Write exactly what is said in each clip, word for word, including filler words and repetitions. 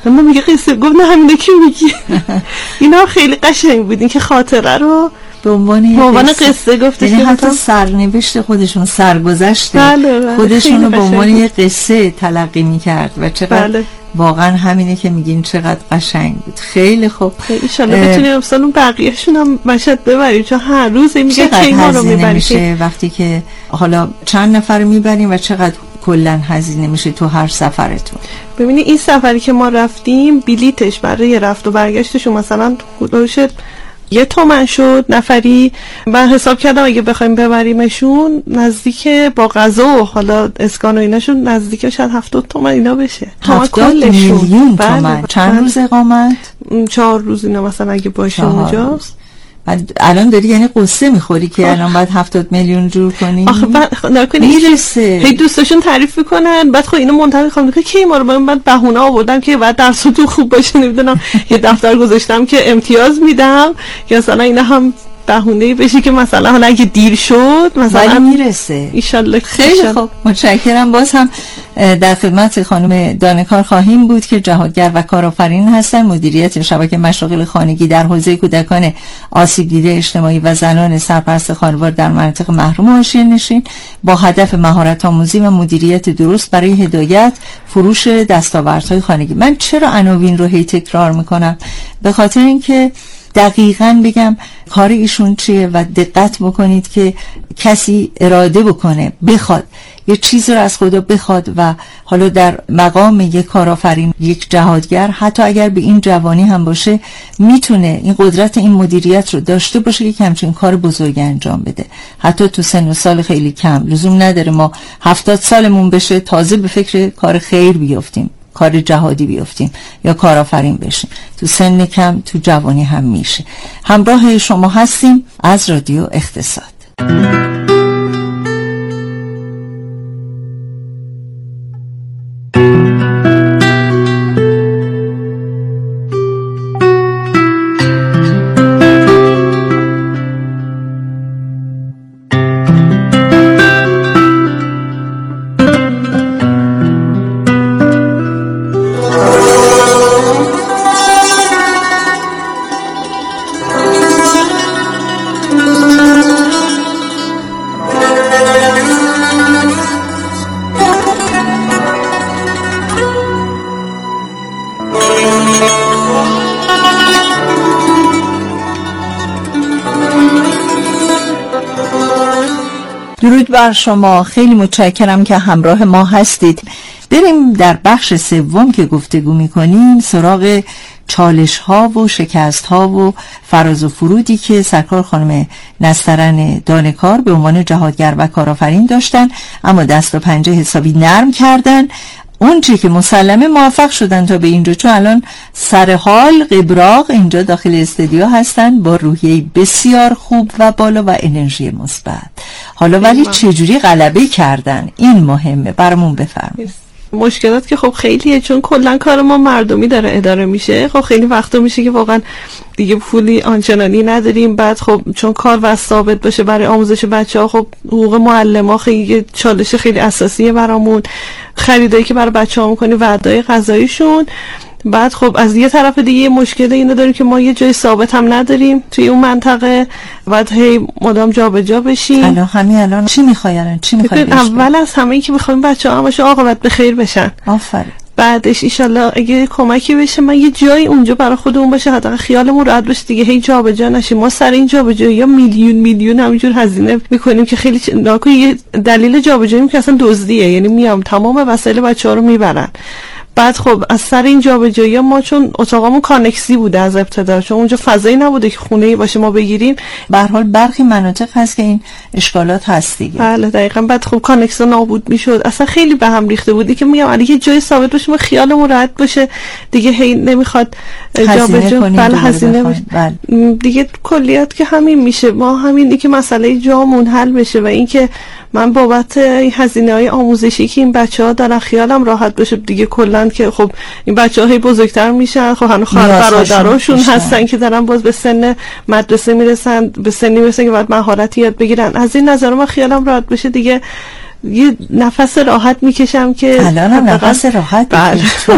من میگه قصه گفت نه همینه که میگی. اینا خیلی قشنگ بود، این که خاطره رو به عنوان عنوان قصه گفته، یعنی حتی سرنوشت خودشون، سرگذشت بله خودشون رو به عنوان یه قصه تلقی میکرد و چقدر بله. واقعا همینه که میگین چقدر قشنگ بود. خیلی خوب، ان شاءالله بتونیم امسال بقیه‌شون هم مشهد ببریم، چون هر روز میگه کی ما رو میبریم وقتی که حالا چند نفر میبریم و چقدر کلا هزینه میشه تو هر سفرتون. ببینید این سفری که ما رفتیم بلیتش برای رفت و برگشتشون مثلا حدودش یه تومن شد نفری. من حساب کردم اگه بخوایم ببریمشون نزدیک با غذا و حالا اسکان و ایناشون نزدیک شاید هفتاد تومن اینا بشه. هفتاد میلیون تومن. چند بله. روز اقامت؟ چهار روز اینا مثلا اگه باشه اونجا. الان داری یعنی قصه میخوری که الان باید هفتاد میلیون جور کنی؟ آخه بعد نکنی میرسه هی دوستاشون تعریف میکنن، بعد خب اینو منتظر میخوام که کی ما رو بعد بهونه آوردم که بعد درساتون خوب باشه، نمیدونم یه دفتر گذاشتم که امتیاز میدم یا مثلا اینا هم بهونه بشه که مثلا حالا اگه دیر شد مثلا میرسه ان شاءالله. خیلی خوب، متشکرم. باز هم در خدمت خانم دانکار خواهیم بود که جهادگر و کارآفرین هستن، مدیریت شبکه مشاغل خانگی در حوزه کودکان آسیب دیده اجتماعی و زنان سرپرست خانوار در مناطق محروم و حاشیه‌نشین با هدف مهارت آموزی و مدیریت درست برای هدایت فروش دستاوردهای خانگی. من چرا عناوین رو هی تکرار میکنم؟ به خاطر اینکه دقیقاً بگم کار ایشون چیه و دقت بکنید که کسی اراده بکنه، بخواد یه چیز رو از خدا بخواد و حالا در مقام یک کارآفرین، یک جهادگر، حتی اگر به این جوانی هم باشه میتونه این قدرت این مدیریت رو داشته باشه که همچین کار بزرگ انجام بده. حتی تو سن و سال خیلی کم، لزوم نداره ما هفتاد سالمون بشه تازه به فکر کار خیر بیافتیم، کار جهادی بیافتیم یا کارآفرین بشیم. تو سن کم، تو جوانی هم میشه. همراه شما هستیم از رادیو اقتصاد. درود بر شما، خیلی متشکرم که همراه ما هستید. بریم در بخش سوم که گفتگو می‌کنیم سراغ چالش ها و شکست ها و فراز و فرودی که سرکار خانم نسترن دانکار به عنوان جهادگر و کارآفرین داشتن، اما دست و پنجه حسابی نرم کردن. اون چی که مسلمه موفق شدن تا به اینجا، چون الان سر حال قبراق اینجا داخل استودیو هستن با روحیه بسیار خوب و بالا و انرژی مثبت. حالا ولی چجوری غلبه کردن این مهمه، برامون بفرمایید. مشکلات که خب خیلیه، چون کلا کار ما مردمی داره اداره میشه. خب خیلی وقتا میشه که واقعا دیگه پولی آنچنانی نداریم، بعد خب چون کار و ثابت باشه برای آموزش بچه‌ها، خب حقوق معلم‌ها خیلی چالش خیلی اساسیه برامون. خریدایی که برای بچه‌ها می‌کنیم، وعده‌های غذاییشون. بعد خب از یه طرف دیگه یه مشکل اینو داریم که ما یه جای ثابت هم نداریم توی اون منطقه، بعد هی مدام جابجا بشیم. الان همین الان چی می‌خواین؟ چی می‌خواین؟ اول از همه این که می‌خوایم بچه‌ها همش عاقبت به خیر بشن. آفرین. بعدش ایشالله اگه کمکی بشه من یه جایی اونجا برای خودمون باشه، حداقل خیالمون راحت باشه دیگه، هی جابجا نشیم. ما سر این جابجایی یا میلیون میلیون همینجور هزینه میکنیم که خیلی ناکو. یه دلیل جابجاییم که اصلا دزدیه، یعنی میام تمام وسایل بچه‌ها رو میبرن. بعد خب از سر این جابجایی ما، چون اتاقمون کانکسی بوده از ابتدا، چون اونجا فضایی نبوده که خونه‌ای باشه ما بگیریم. به هر حال برخی مناطق هست که این اشکالات هست دیگه. بله دقیقاً. بعد خب کانکس نابود میشد، اصلا خیلی به هم ریخته بودی که میگم اگه یه جای ثابت باشه ما خیالمون راحت باشه دیگه، هی نمیخواد جابجا. بله هزینه باشه. بله. دیگه کلیات که همین میشه. ما همین که مسئله جامون حل بشه و اینکه من بابت هزینه‌های آموزشی که این بچه‌ها دارن خیالم راحت باشه دیگه. کلا که خب این بچه‌ها هی بزرگتر میشن، خب هنوز برادراشون هستن که دارن باز به سن مدرسه میرسن، به سنی میرسن که باید مهارت یاد بگیرن. از این نظر من خیالم راحت بشه دیگه، یه نفس راحت میکشم که الان هم نفس راحت بله. چون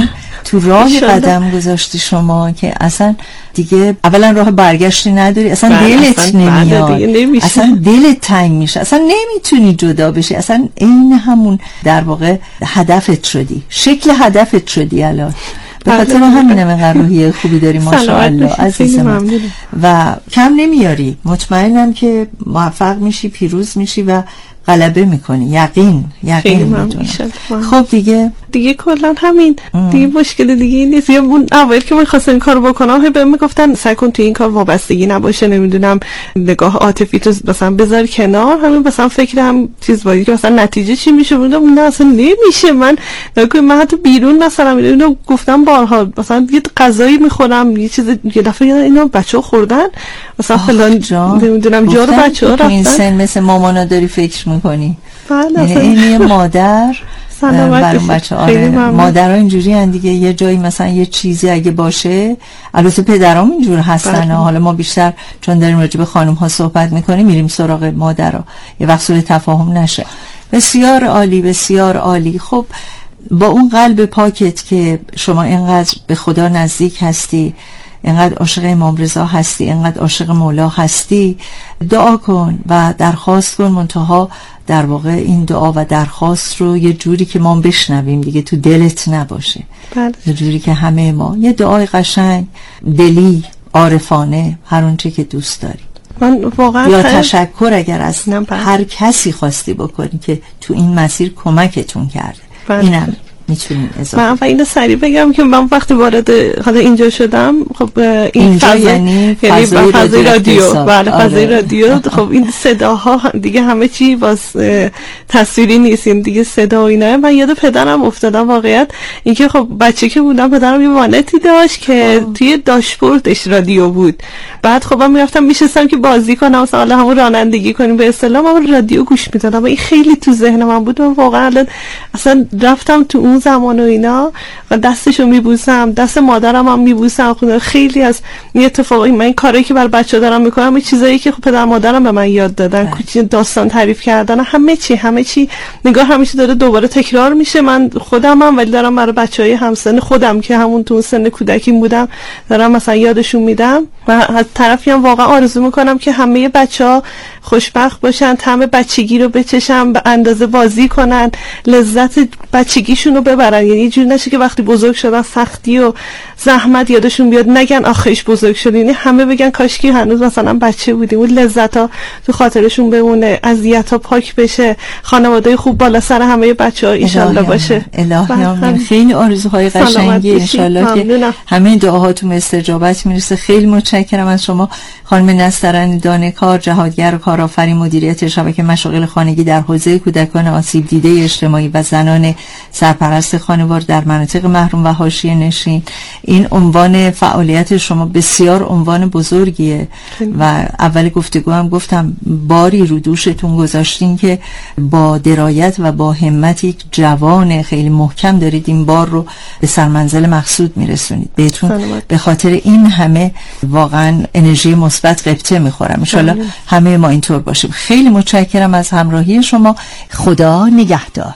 تو راه قدم گذاشتی شما که اصلا دیگه اولا راه برگشتی نداری، اصلا دلت نمیاد، اصلا دلت تنگ میشه، اصلا نمیتونی جدا بشی، اصلا این همون در واقع هدفت شدی، شکل هدفت شدی الان. به خاطر همینه مقدار روحیه خوبی داری ماشاءالله عزیزم و کم نمیاری. مطمئنم که موفق میشی، پیروز میشی و غلبه میکنی، یقین یقین میدونم. خب دیگه دیگه کلا همین ام. دیگه مشکل دیگه این نیست. یا اون اول که من خواستم این کارو بکنم هی بهم میگفتن سعی کن تو این کار وابستگی نباشه، نمیدونم نگاه عاطفی تو مثلا بذار کنار، همین مثلا فکرم چیز باید که مثلا نتیجه چی میشه. بودم نه اصلا نمیشه. من نگاه من حتی بیرون مثلا اینو گفتم بارها، مثلا یه غذایی میخورم یه چیز یه دفعه اینو بچه‌ها خوردن مثلا فلان نمیدونم جا رو بچه‌ها رفتن. این سن مثل مامانا داری فکر میکنی؟ بله این یه مادر برای بچه آره مادرها اینجوری هن دیگه. یه جایی مثلا یه چیزی اگه باشه، البته پدرام اینجور هستن، حالا ما بیشتر چون داریم راجع به خانم ها صحبت میکنیم میریم سراغ مادرها، یه وقت سوء تفاهم نشه. بسیار عالی بسیار عالی. خب با اون قلب پاکت که شما اینقدر به خدا نزدیک هستی، اینقدر عاشق امام رضا هستی، اینقدر عاشق مولا هستی، دعا کن و درخواست کن. منتها در واقع این دعا و درخواست رو یه جوری که ما بشنویم دیگه، تو دلت نباشه. بله. یه جوری که همه ما یه دعای قشنگ دلی عارفانه هر اونچه که دوست داری. من واقعا یا تشکر اگر از هر کسی خواستی بکنی که تو این مسیر کمکتون کرده. بله. اینم میتونیم اضافه. من اینو سریع بگم که من وقتی وارد حالا اینجا شدم، خب این فضا یعنی فضای رادیو, رادیو. بله فضای رادیو. خب این صداها دیگه همه چی باز تصویری نیست، این دیگه صدا و اینا. من یاد پدرم افتادم واقعیت اینکه خب بچه که بودم پدرم یه وانتی داشت که آه. توی داشبوردش رادیو بود. بعد خب من میرفتم میشستم که بازی کنم مثلا همون رانندگی کنیم به اصطلاح، من رادیو گوش میدادم. این خیلی تو ذهن من بود. من واقعا اصلا رفتم تو اون زمان و اینا و دستشو میبوسم، دست مادرم هم میبوسم. خیلی از این اتفاقی من این کاری که برای بچه‌ها دارم میکنم این چیزایی که خب پدر مادرم به من یاد دادن، کوچیک داستان تعریف کردن، همه چی همه چی نگاه همیشه داره دوباره تکرار میشه. من خودم هم ولی دارم برای بچهای همسن خودم که همون تو سن کودکی بودم دارم مثلا یادشون میدم و از طرفی هم واقعا آرزو میکنم که همه بچه‌ها خوشبخت باشن، طعم بچگی رو بچشن، به اندازه بازی کنن، لذت بچگیشون رو ببرن. یعنی یه جوری نشه که وقتی بزرگ شدن سختی و زحمت یادشون بیاد نگن آخیش بزرگ شدین، یعنی همه بگن کاشکی هنوز مثلا بچه بودیم، اون لذت‌ها تو خاطرشون بمونه، اذیت‌ها پاک بشه، خانواده خوب بالا سر همه بچه‌ها ان شاءالله باشه. الهی آمین. خیلی آرزوهای قشنگی ان شاءالله که همه دعاهاتون استجابت میرسه. خیلی متشکرم از شما خانم نسترن دانکار، جهادگر و کارآفرین، مدیریت شبکه مشاغل خانگی در حوزه کودکان آسیب دیده اجتماعی و زنان سرپرست خانوار در مناطق محروم و حاشیه نشین. این عنوان فعالیت شما بسیار عنوان بزرگیه و اول گفتگو هم گفتم باری رو دوشتون گذاشتین که با درایت و با همت یک جوان خیلی محکم دارید این بار رو به سرمنزل مقصود میرسونید. بهتون به خاطر این همه واقعا انرژی مثبت قبطه میخورم. ان شاءالله همه ما اینطور باشیم. خیلی متشکرم از همراهی شما. خدا نگهدار.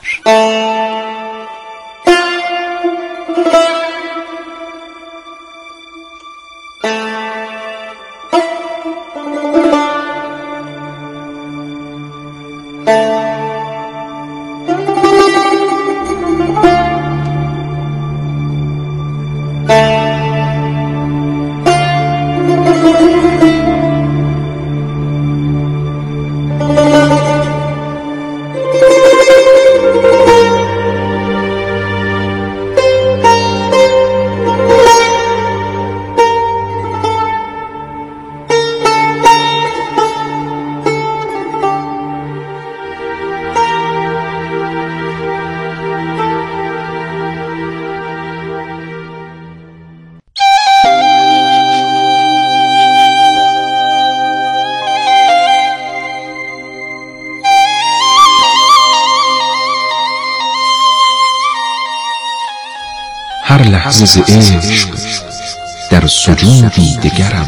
هر لحظه ز عشق در سجودی دگرم،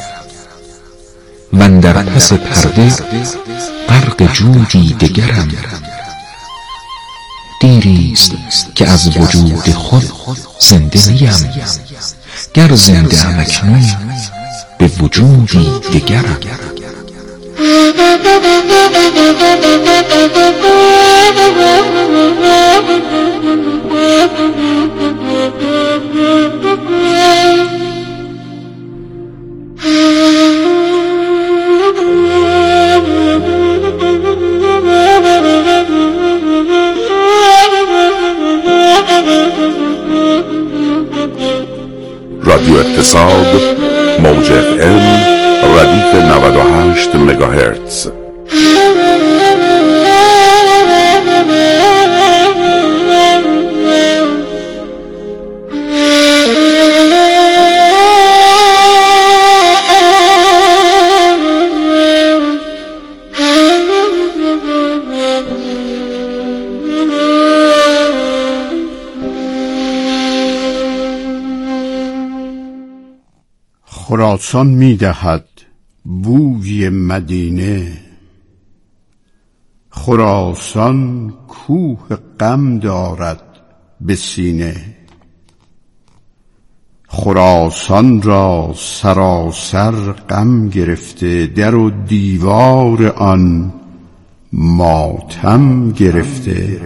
من در پس پرده غرق جودی دگرم. دیریست که از وجود خود زنده نیم، گر زنده ام اکنون به وجودی دگرم. رادیو اقتصاد موج اف ام ردیف نود و هشت مگاهرتز. خراسان می‌دهد بوی مدینه، خراسان کوه غم دارد به سینه. خراسان را سراسر غم گرفته، در و دیوار آن ماتم گرفته.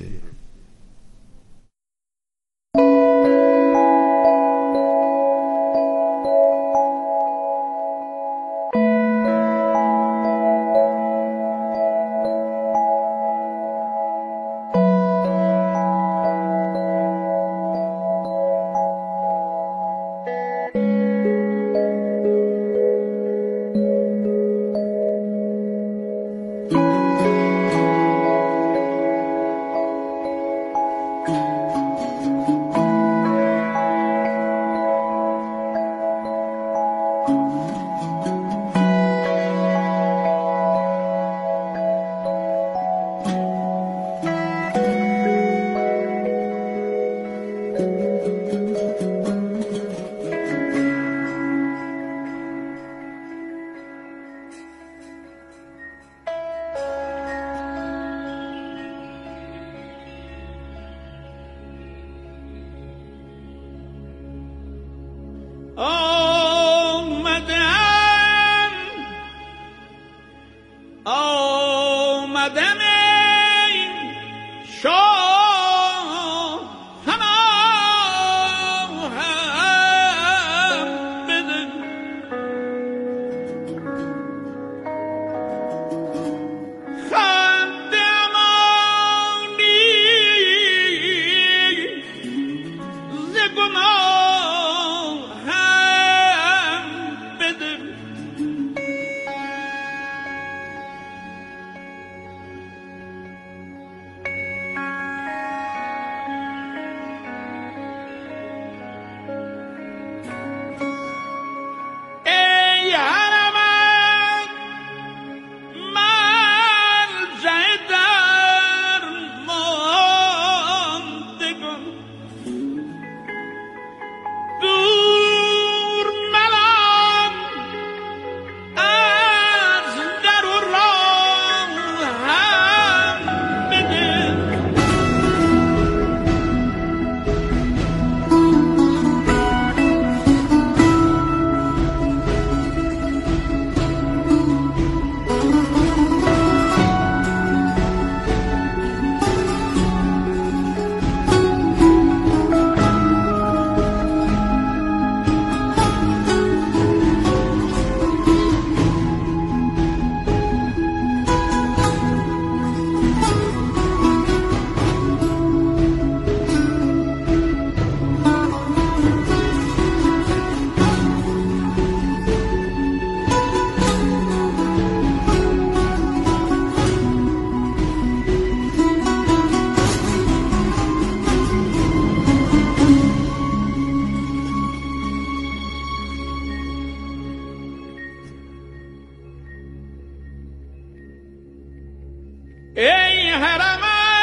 ای حرمین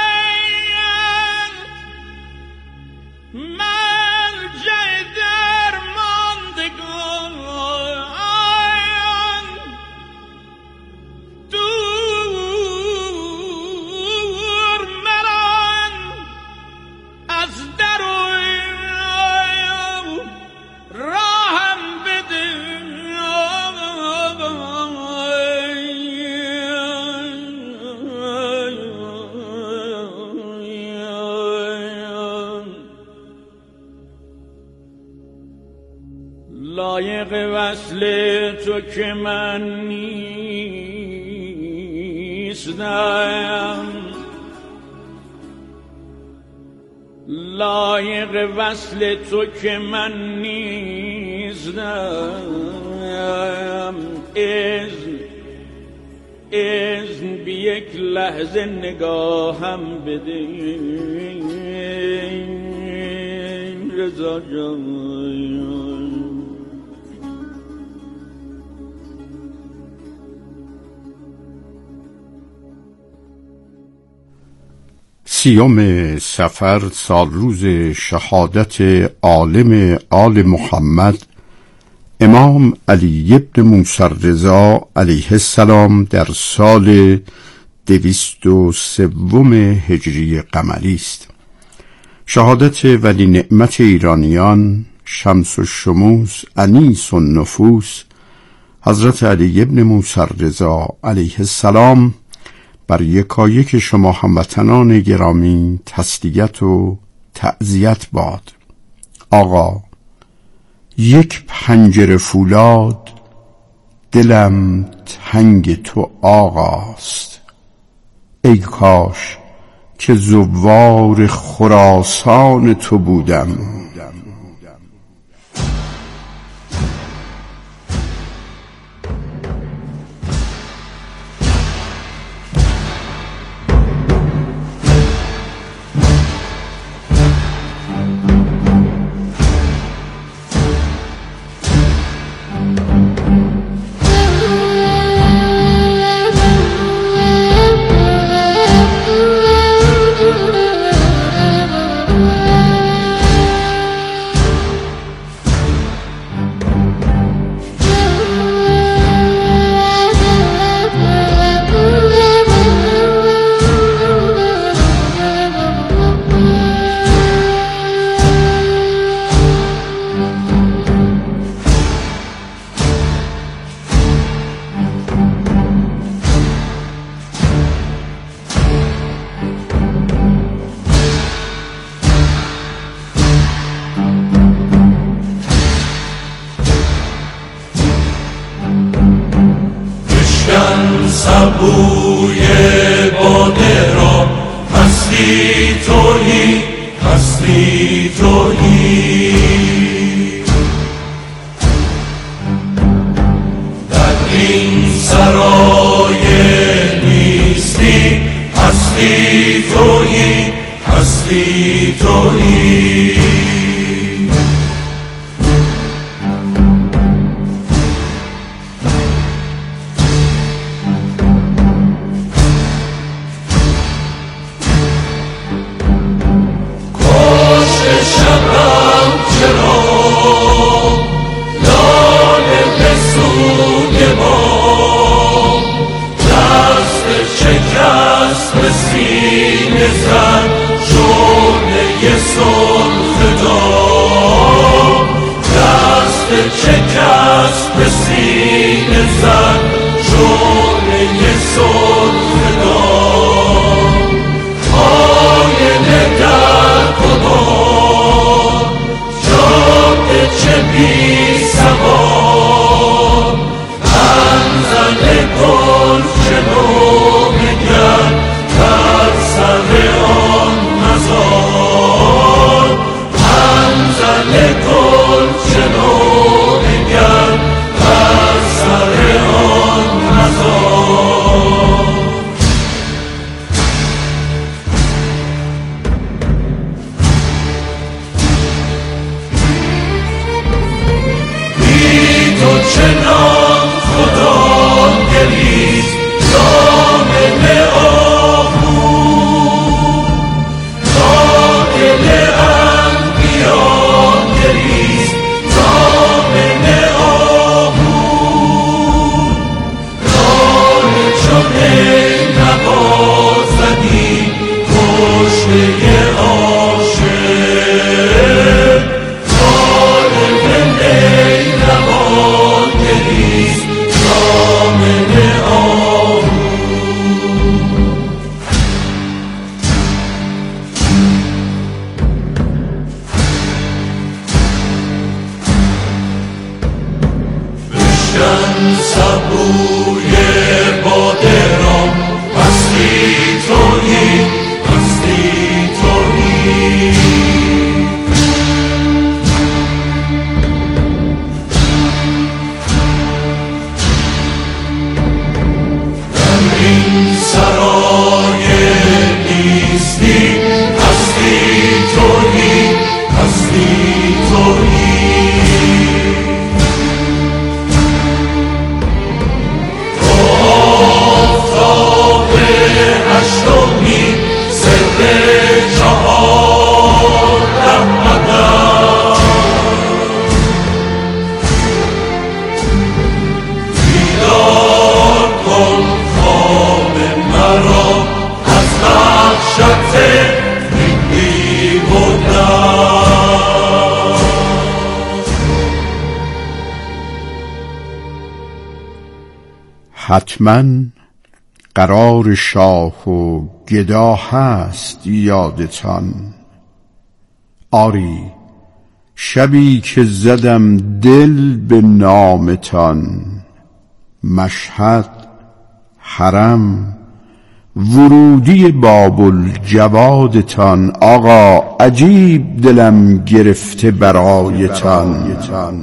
مرجع درماندگان، دور مران لایق وصل تو که من نیستم، لایق وصل تو که من نیستم. اذن اذن بی یک لحظه نگاهم بده رضا جان. سیوم صفر سال روز شهادت عالم آل محمد امام علی ابن موسی رضا علیه السلام در سال دویست و سوم هجری قمری است. شهادت ولی نعمت ایرانیان، شمس الشموس، انیس النفوس، حضرت علی ابن موسی رضا علیه السلام بر یکایک شما هموطنان گرامی تسلیت و تعزیت باد. آقا، یک پنجره فولاد دلم تنگ تو آقاست. ای کاش که زوار خراسان تو بودم. سبوی باده را هستی تویی، هستی تویی. در این سرای نیستی هستی تویی، هستی تویی. Gel, من سبوی بادرم هستی تویی هستی تویی در این سرای نیستی هستی تویی هستی تویی حتما قرار شاه و گدا هست یادتان، آری شبی که زدم دل به نامتان، مشهد حرم ورودی باب الجوادتان، آقا عجیب دلم گرفته برایتان.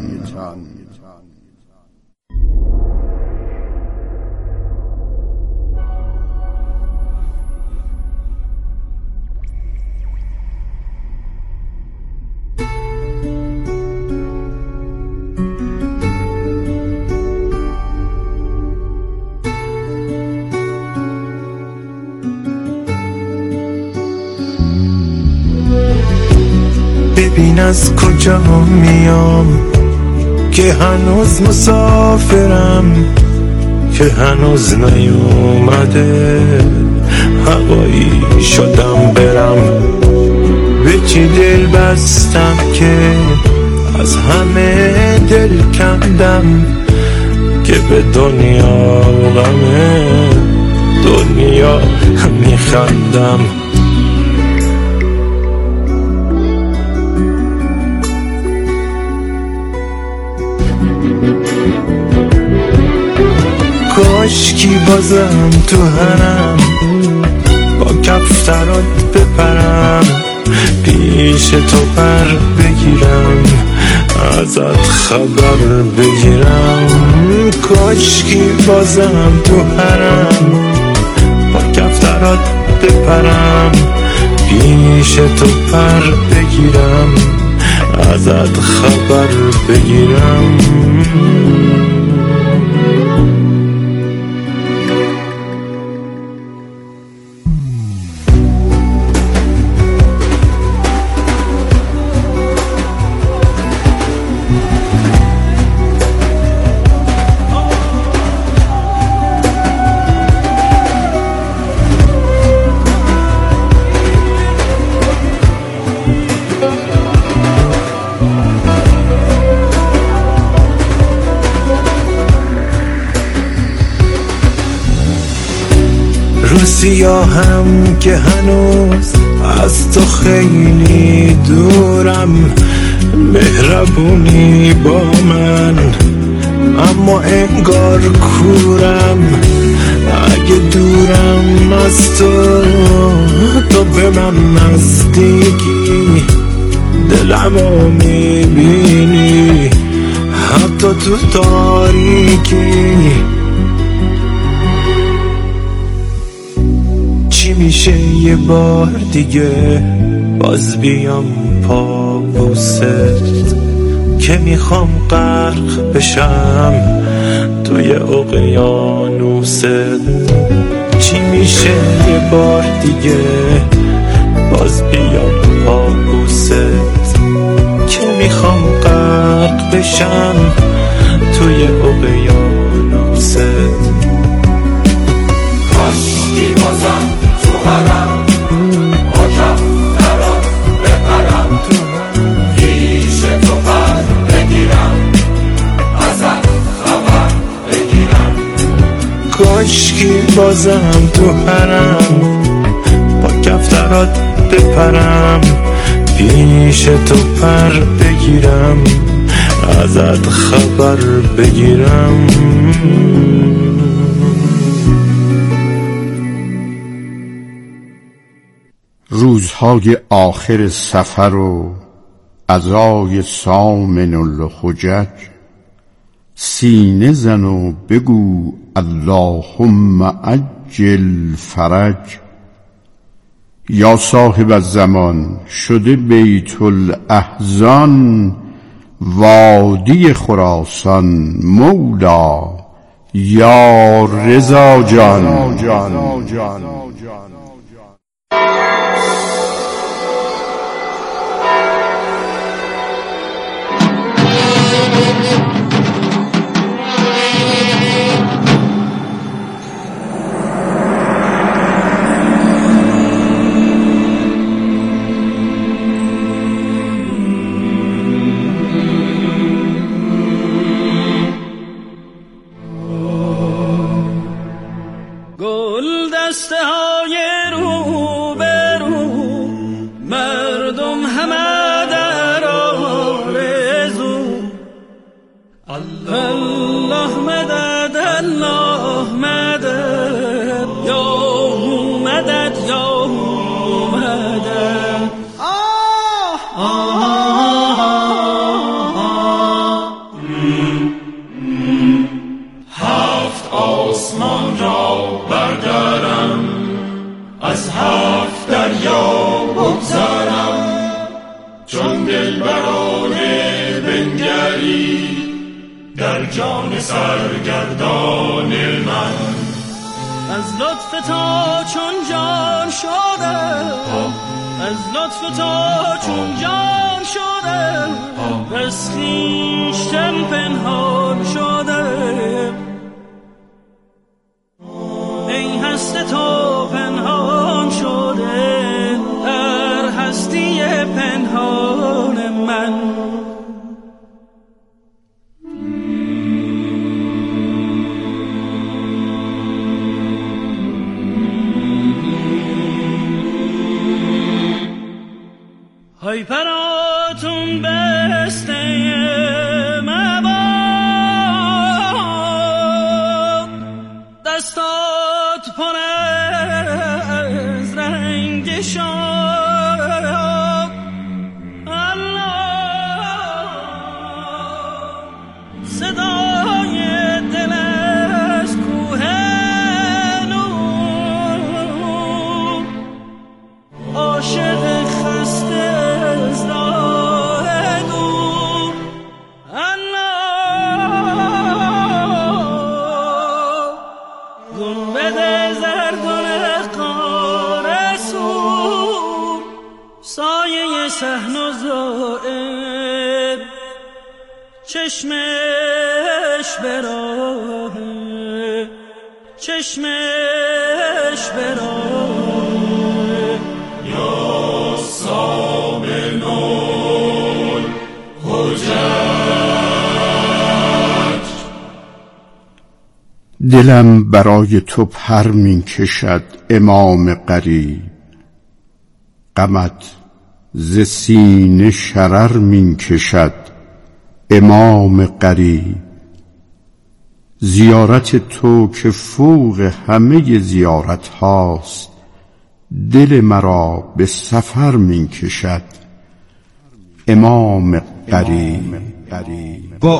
ببین از کجا میام که هنوز مسافرم، که هنوز نیومده هوایی شدم برم. به چی دل بستم که از همه دل کندم، که به دنیا غم دنیا میخندم. کاشکی بازم تو حرم با کفترات بپرم، پیش تو پر بگیرم ازت خبر بگیرم. کاشکی بازم تو حرم با کفترات بپرم، پیش تو پر بگیرم ازت خبر بگیرم. سیاهم که هنوز از تو خیلی دورم، مهربونی با من اما انگار کورم. اگه دورم از تو تو به من نزدیکی، دلمو میبینی حتی تو تاریکی. چی میشه یه بار دیگه باز بیام پا بوست، که میخوام غرق بشم توی اقیانوست. چی میشه یه بار دیگه باز بیام پا بوست، که میخوام غرق بشم توی اقیانوست. کاشکی بازم تو حرم با کفترات بپرم، پیش تو پر بگیرم ازت خبر بگیرم. کاشکی بازم تو حرم با کفترات بپرم، پیش تو پر بگیرم ازت خبر بگیرم. روزهای آخر سفر و عزای سامن الحجج، سینه زن و بگو اللهم عجل فرج. یا صاحب الزمان شده بیت الاحزان، وادی خراسان مولا یا رضا جان. در جان سرگردان من از لطف تا چون جان شده، از لطف تا چون جان شده، از خویشتن پنهان شده. ای هست تو پنهان شده در هستی پنهان من. های پراتون بسته مباد، دستات پر از رنگ شاد. الله صدای دل از کوه نور، عاشق خسته صحن و زائر، چشمش براه، چشمش براه. یا سامن الحجج، دلم برای تو پر می کشد امام غریب، غمت ز سینه شرر می کشد امام غریب. زیارت تو که فوق همه زیارت هاست، دل مرا به سفر می کشد امام غریب. با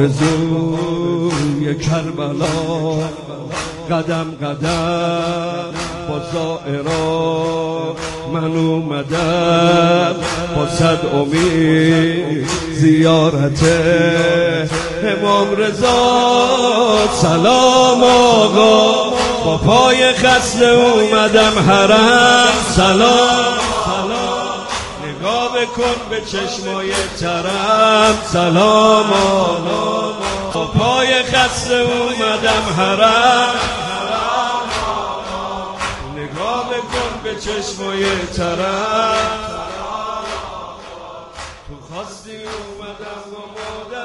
آرزوی کربلا قدم قدم با زائران من اومدم، با صد امید زیارت امام رضا. سلام آقا، با پای خسته اومدم حرم. سلام نگاه بکن به چشمای ترم. سلام آقا، با پای خسته اومدم حرم. نگاه بکن به چشمای ترم.